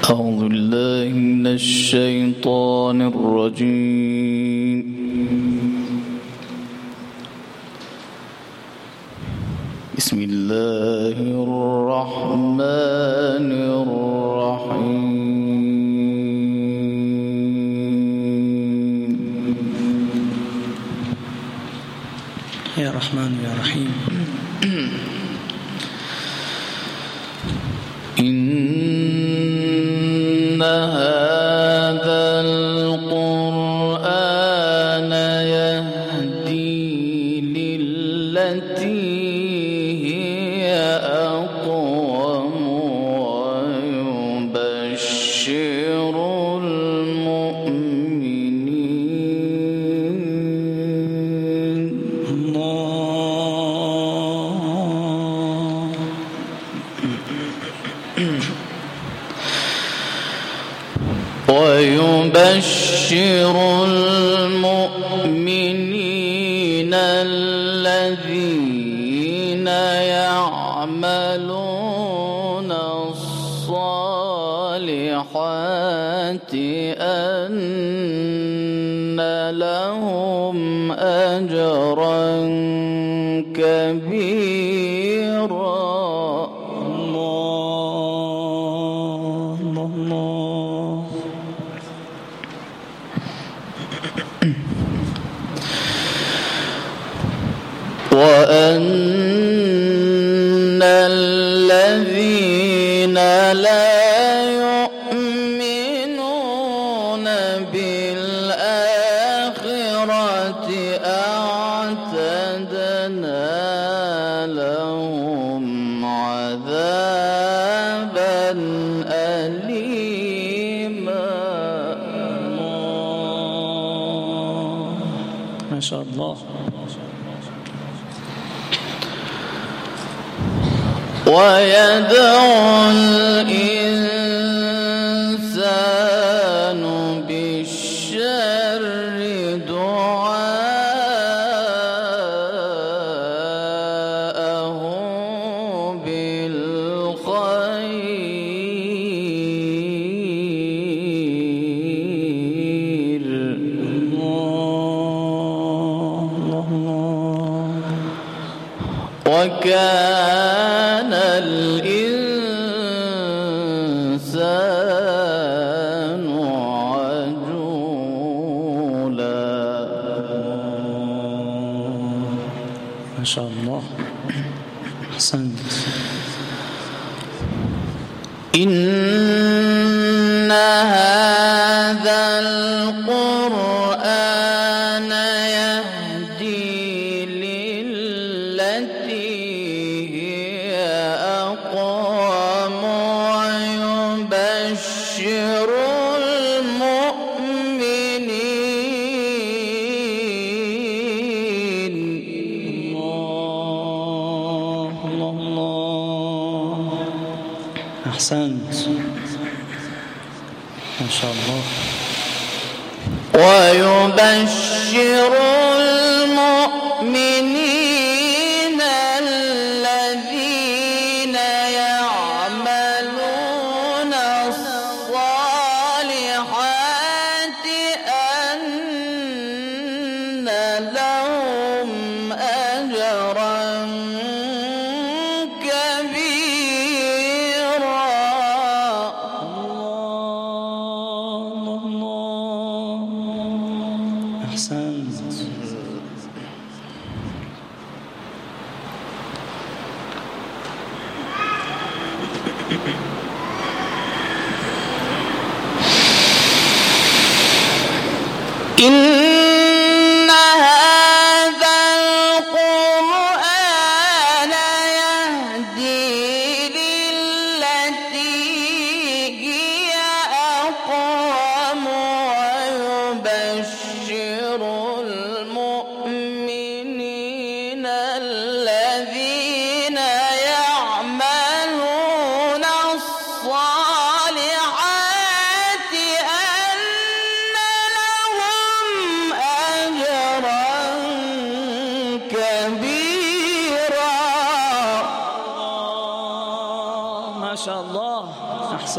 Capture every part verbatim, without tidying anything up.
أعوذ بالله من الشيطان الرجيم. بسم الله الرحمن الرحيم. يا رحمن يا رحيم. إن هذا القرآن يهدي للتي هي أقوم ويبشر المؤمنين ويبشر المؤمنين الذين يعملون الصالحات أن لهم أجرا كبيرا. وأن الذين لا يؤمنون بالآخرة أعتدنا لهم عذابا أليما. ما شاء الله. ويدعو الإنسان بالشر دعاءه بالخير. وكان الإنسان عجولا. ما شاء الله. أحسنت. إن هذا القرآن يهدي للتي هي أقوم ويبشر المؤمنين. الله الله الله. أحسنت. ما شاء الله. ويبشر المؤمنين الذين يعملون الصالحات أن لهم أجرا كبيرا. الله الله. أحسنت. إن هذا القرآن يهدي للتي هي أقوم ويبشر المؤمنين الذين يعملون الصالحات أن لهم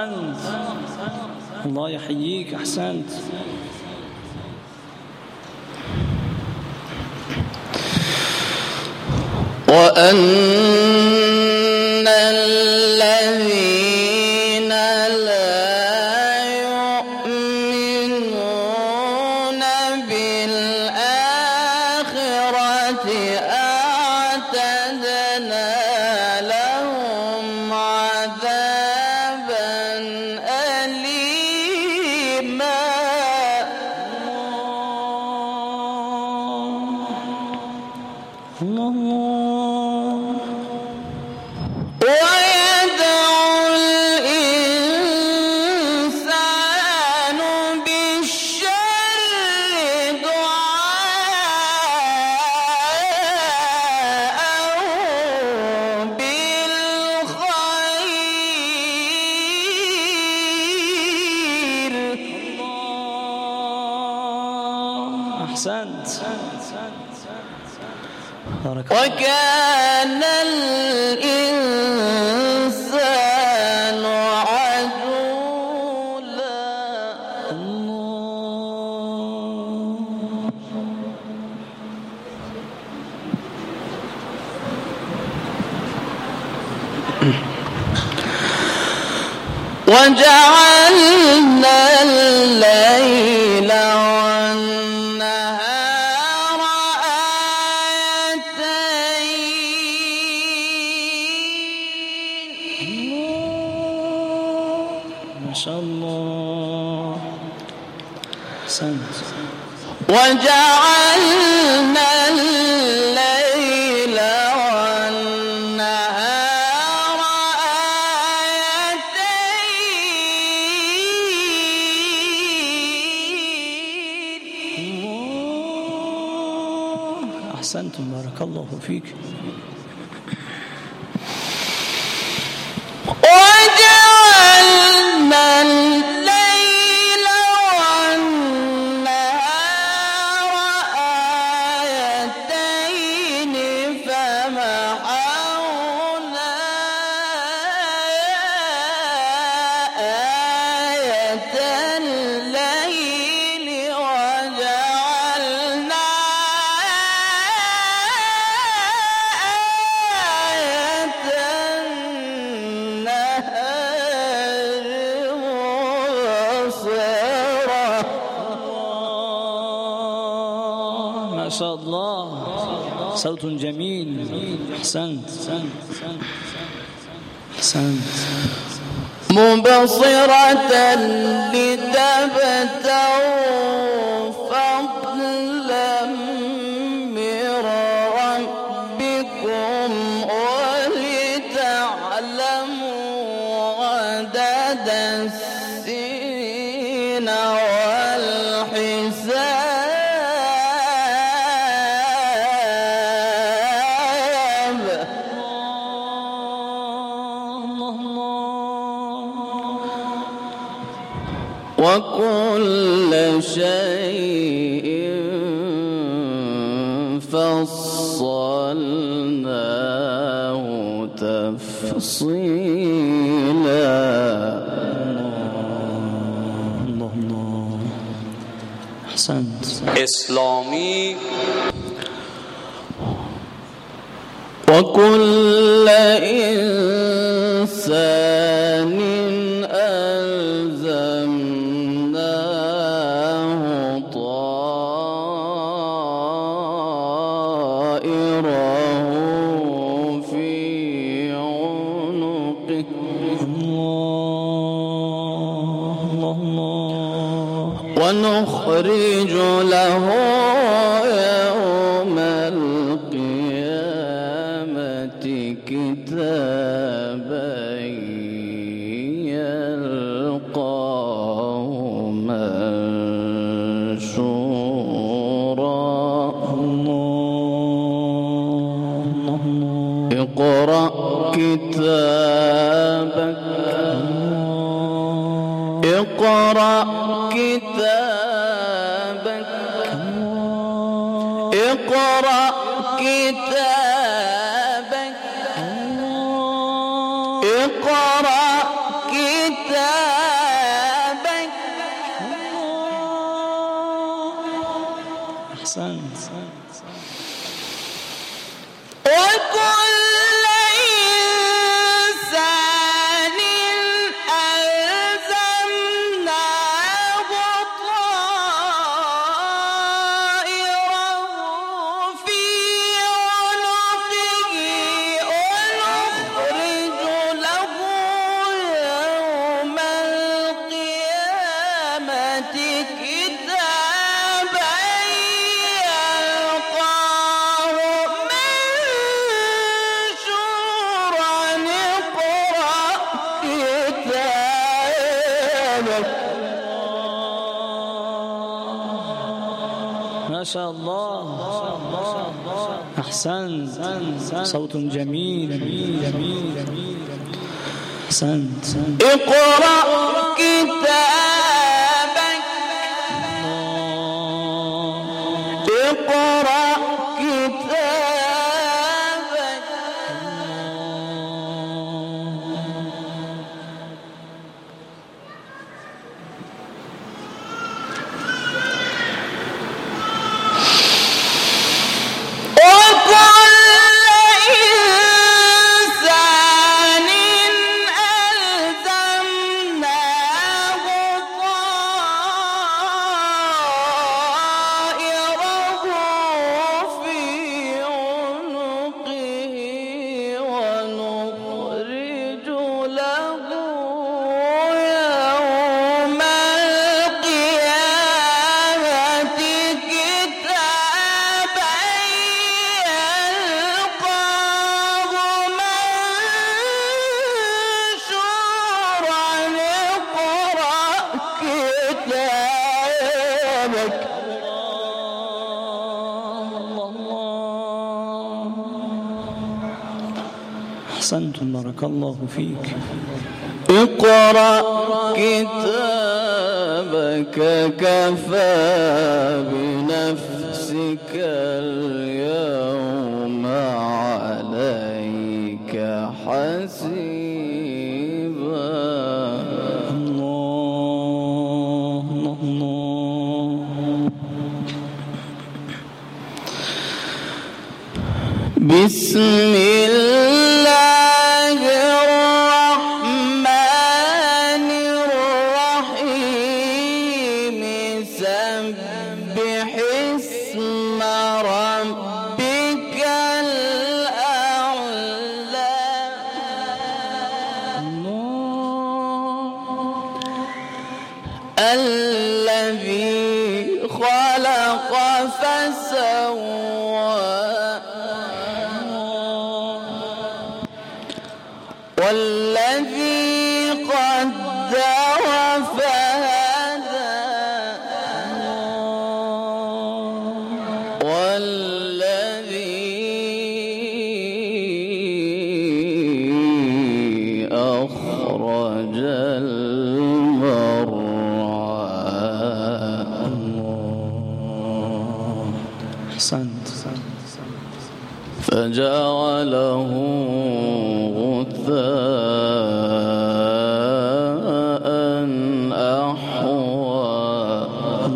أحسنت. الله يحييك. أحسنت. وأن الذين لا يؤمنون بالآخرة أعتدنا لهم عذابا أليما. الله الله. ويدعو الإنسان بالشر دعاءه بالخير. الله. أحسنت. بارك الله. وكان الإنسان عجولا. وجعلنا الليل والنهار آيتين. ما شاء الله. أحسنت. وجعلنا الليل والنهار آيتين. الله. أحسنتم. بارك الله فيك. وجعلنا الليل والنهار آيتين فمحونا آية الليل وجعلنا آية النهار مبصرة. الله. ما شاء الله. صوت جميل. أحسنت. أحسنت. مبصرة لتبتغوا فضلا من ربكم ولتعلموا عدد السنين والحساب. الله الله. وكل شيء فصلناه تفصيلا. الله الله. أحسنت. اسلامی وكل إنسان ألزمناه طائره في عنقه. الله الله الله. ونخرج له يوم القيامة كتابا يلقاه منشورا. الله الله. اقرأ كتابك اقرأ كتابك اقرأ كتابك اقرأ كتابك ما شاء الله أحسنت صوت جميل جميل أحسنت اقرأ كتابك اقرأ كتابك أحسنتم بارك الله فيك. اقرأ كتابك كفى بنفسك اليوم عليك حسيبا. الله الله بسم الله الرحمن الرحيم سبح اسم ربك الأعلى. الذي خلق فسوى والذي قدر فهدى والذي أخرج المرعى. أحسنت فجعله غثاء أحوى.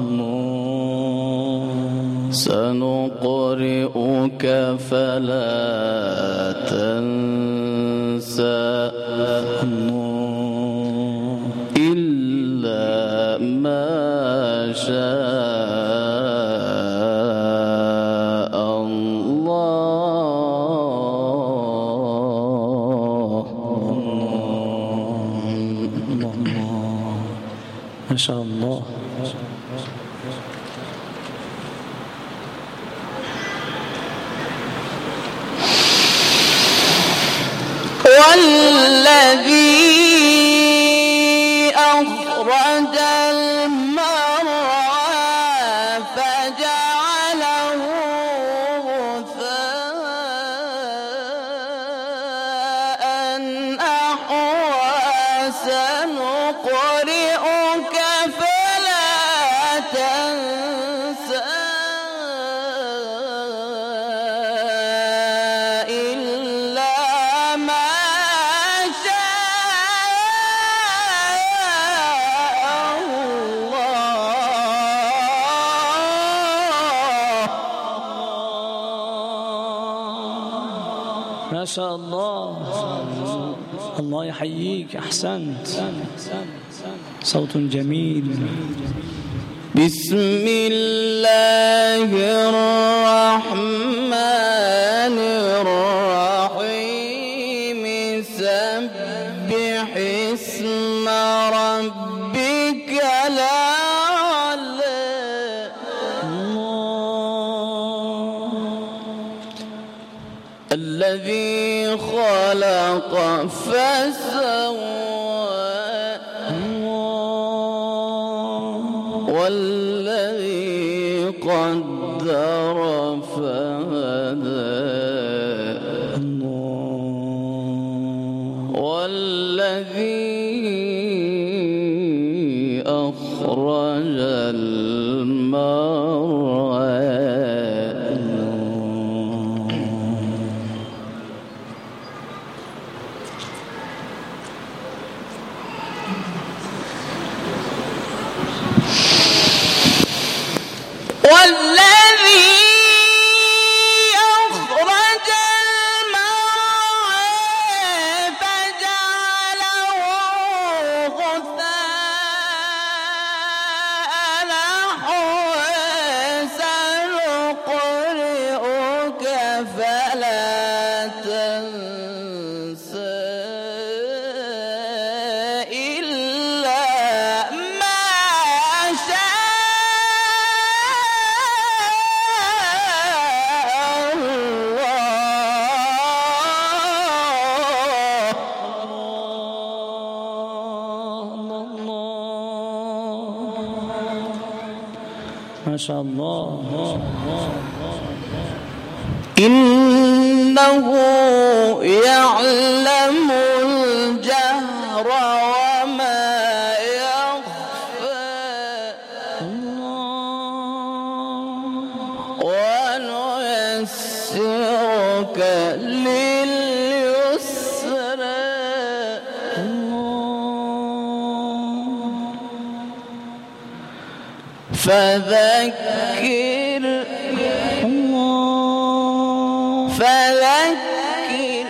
سنقرئك فلا تنسى إلا ما شاء الله. ما شاء الله. والذي أخرج المرعى فجعله غثاء أحوى. سنقرئك فلا تنسى ما شاء الله. الله يحييك. أحسنت صوت جميل. بسم الله الرحمن الرحيم سبح اسم ربك الأعلى. الذي خلق فسوى والذي قدر فهدى والذي أخرج المرعى والذي أخرج المرعى فجعله غثاء نحوا سنقرئك فلا تنسى إلا ما شاء ما شاء الله. إنه يعلم الجهر وما يخفى ونيسرك لليسرى فذكر فذكر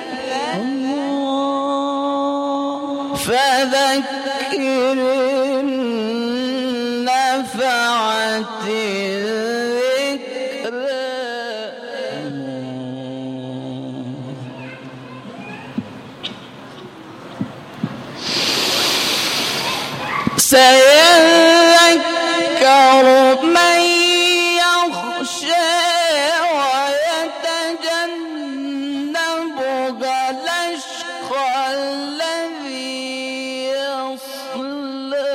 فذكر نفعت الذكر سيذكر من يخشى ويتجنبها الأشقى الذي يصلى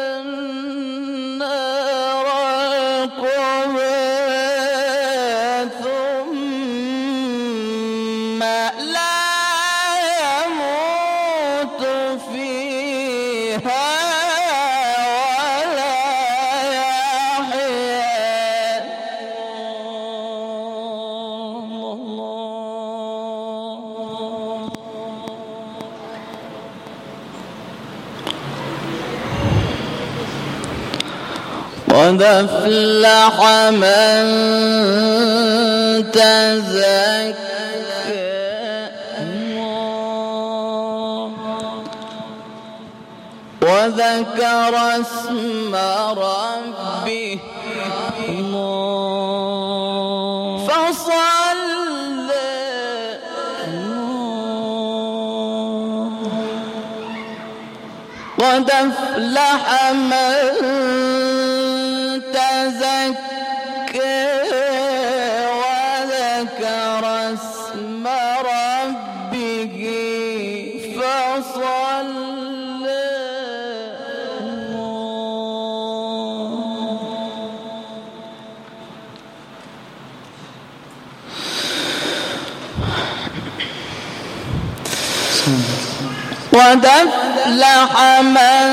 النار الكبرى ثم لا يموت فيها قد أفلح من تزكى وذكر اسم ربه فصلى قد أفلح من تزكى وذكر اسم ربه فصلى قد أفلح من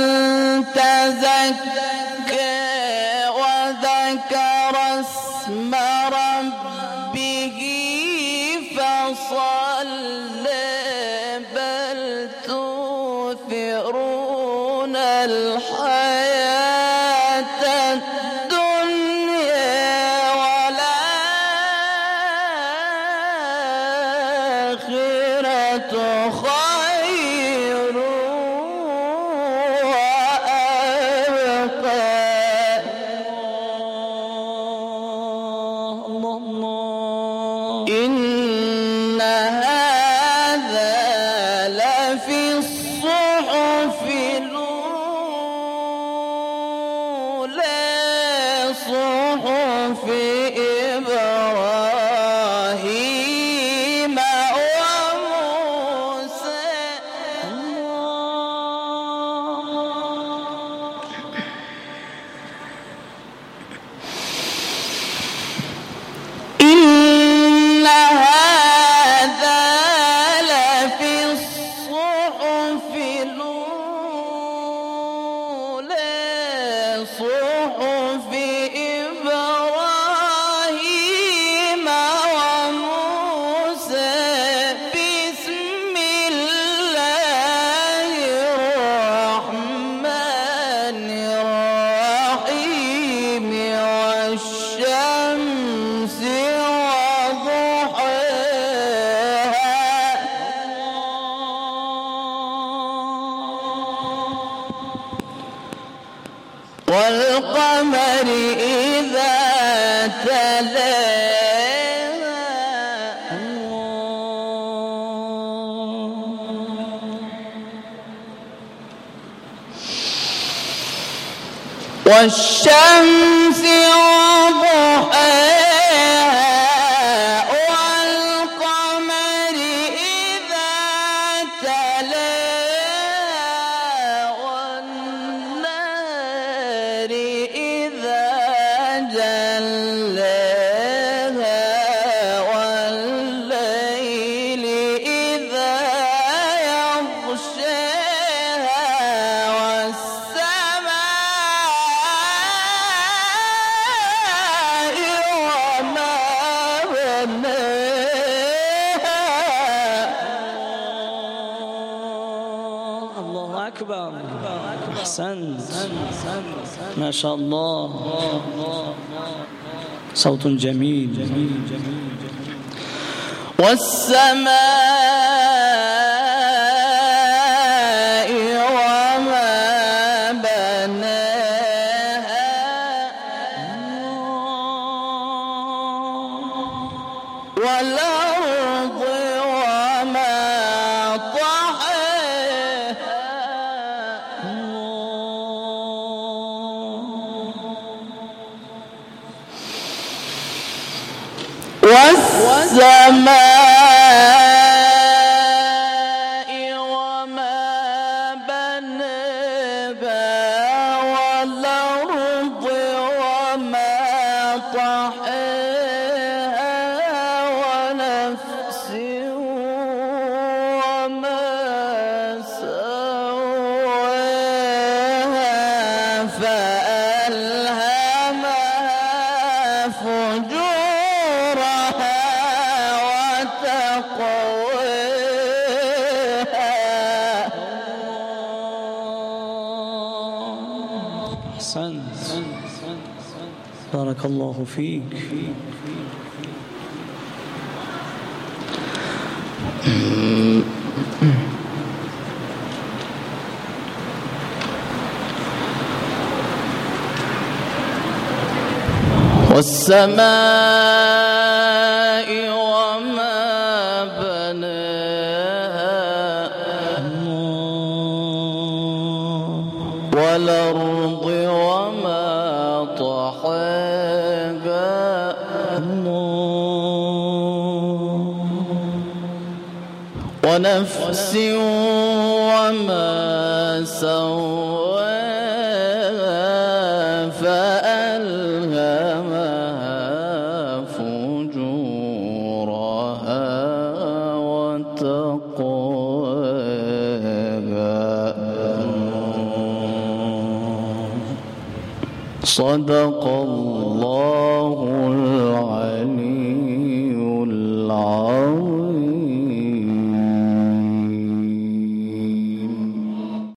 تزكى وذكر اسم ربه فصلى بل تؤثرون الحياة الدنيا والآخرة خير وأبقى إن هذا لفي الصحف الأولى والقمر إذا تلاها والشمس وضحاها والقمر إذا تلاها والنهر إذا جلاها والليل إذا يغشاها والسماء وما بناها. الله أكبر. أحسنت ما شاء الله. صوت جميل. والسماء وما بناها والأرض وما طحاها والسماء وما بناها والأرض وما طحاها ونفس وما سواها فألهمها فجورها وتقواها. أحسنت بارك الله فيك. والسماء وما بناها والأرض وما طحاها ونفس وما سواها فألهمها فجورها وتقواها. صدق الله